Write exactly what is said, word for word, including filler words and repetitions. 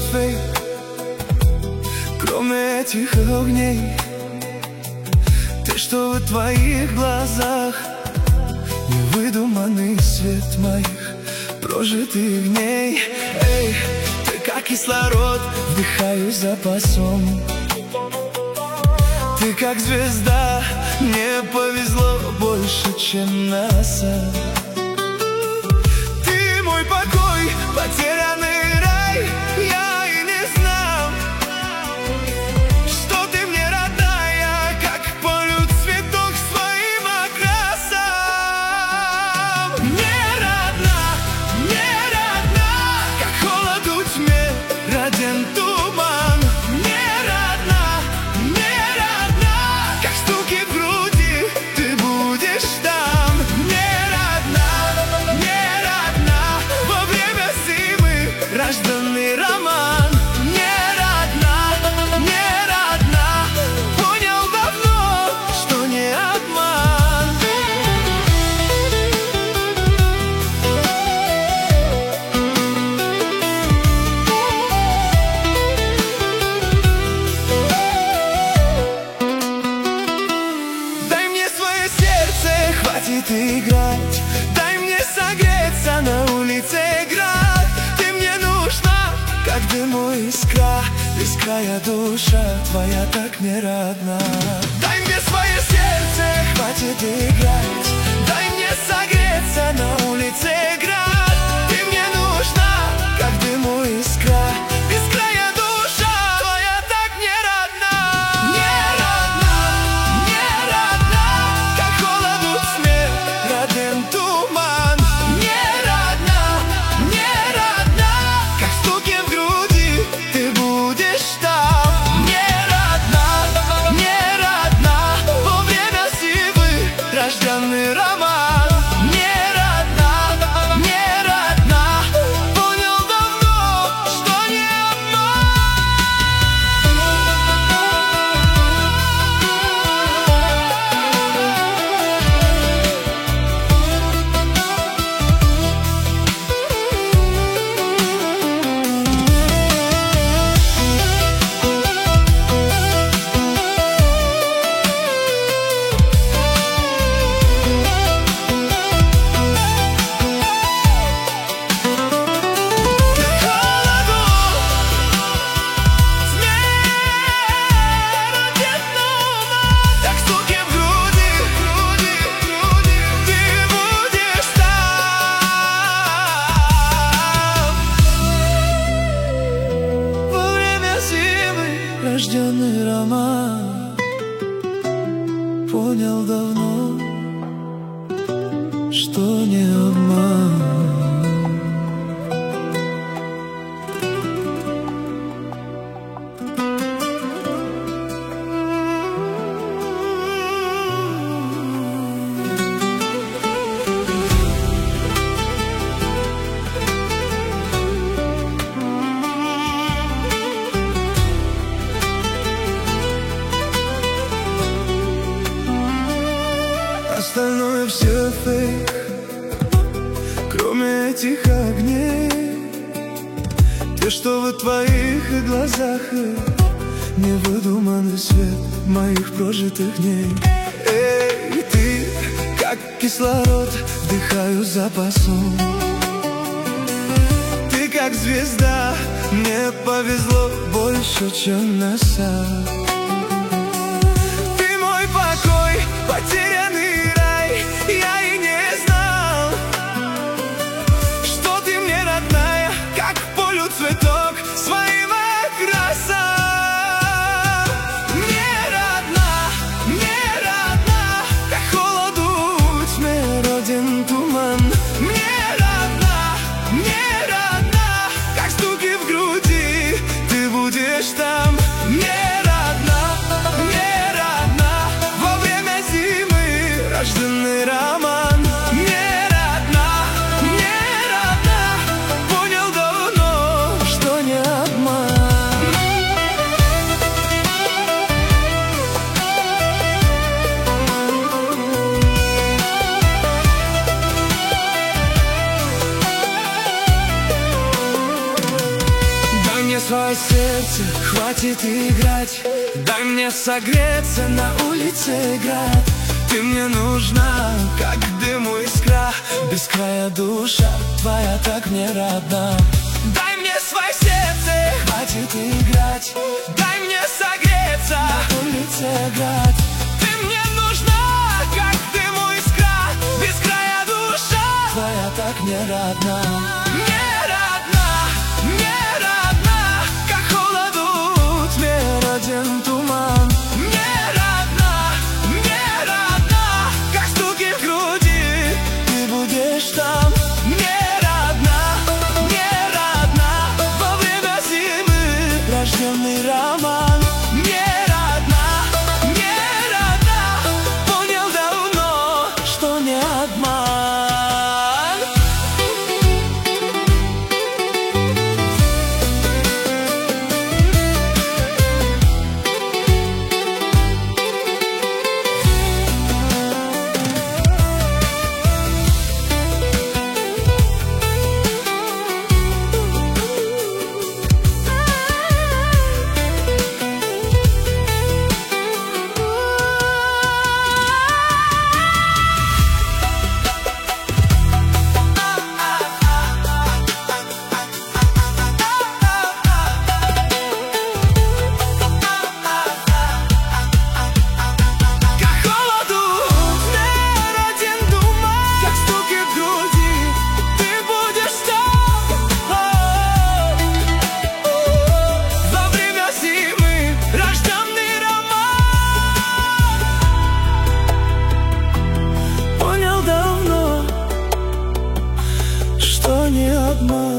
фейк, кроме этих огней. Ты, что в твоих глазах, невыдуманный свет моих прожитых дней. Эй, ты как кислород, вдыхаю запасом. Ты как звезда, мне повезло больше, чем НАСА. Ты мой покой, потерянный рай. Я и не знал, что ты мне родная, как полют цветок своим окрасом. Не родна, не родна, как холод в тьме роден туман. Не родна, не родна, как стуки в груди, ты будешь там. Не родна, не родна, во время зимы рожденный роман. Не родна, не родна, понял давно, что не обман. Дай мне свое сердце, хватит играть. Дай мне согреться на улице град. Ты мне нужна, как дыму искра. Искрая душа твоя так не родна. Дай мне свое сердце, хватит играть.Дай мне согреться на улице град. Ты мне нужна, как дыму искра. Искрая душа твоя так не родна. Не родна, не родна, как холод в тьме роден туман. Не родна, не родна, как стуки в груди, ты будешь там. Не родна, не родна, во время зимы рожденный роман. Не родна, не родна, понял давно, что не рожденный роман. Понял давно, что не обман. Остальное все фейк, кроме этих огней. Ты, что в твоих глазах, невыдуманный свет моих прожитых дней. Эй, ты, как кислород, вдыхаю запасом. Ты, как звезда, мне повезло больше, чем НАСА. Ты мой покой, потерянный рай. Я и не знал, что ты мне родная, как полю цветок своим окрасом. Не родна, не родна, как холоду в тьме роден туман. Не родна, не родна, как стуки в груди, ты будешь там. Не родна, не родна, во время зимы свое сердце, хватит играть. Дай мне согреться, на улице град. Ты мне нужна, как дыму искра. Без края душа твоя так мне родна. Дай мне свое сердце, хватит играть. Дай мне согреться, на улице град. Ты мне нужна, как дыму искра. Без края душа твоя так мне родна. Мне родна, мне родна, как холоду тьме роден туман. Мне родна, мне родна, как стуки в груди, ты будешь там. Мне родна, мне родна, во время зимы рожденный роман. Мне родна, мне родна, понял давно, что не обман. Не обман.